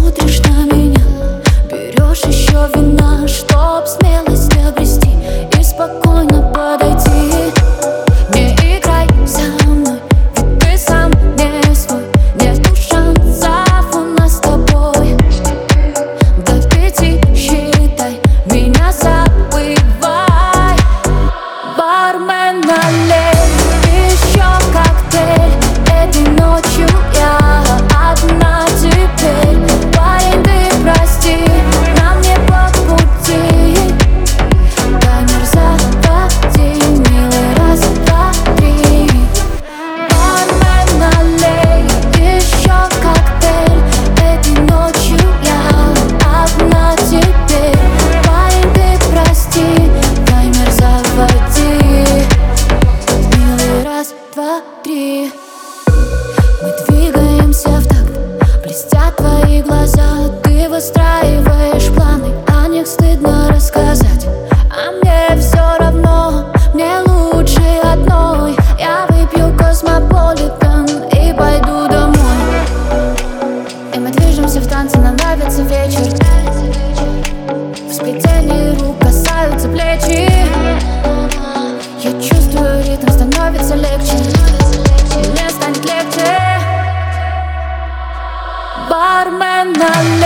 смотришь на меня, берешь еще вина, чтоб смелость обрести и спокойно подойти. Не играй со мной, ведь ты сам не свой. Нету шансов у нас с тобой. До 5 считай, меня забывай. Бармен, налей еще коктейль. Этой ночью я одна теперь. Парень, ты прости, нам не по пути. Таймер заводи, милый, раз, два, три. Бармен, налей еще коктейль. Этой ночью я одна теперь. Парень, ты прости, таймер заводи, милый, раз, два, три. Мы двигаемся в такт, блестят твои глаза. Ты выстраиваешь планы, о них стыдно рассказать. А мне все равно, мне лучше одной. Я выпью Космополитен и пойду домой. И мы движемся в танце, нам нравится вечер. В сплетении рук касаются плечи. Я чувствую ритм, становится легче. Мне станет легче. Бармен, налей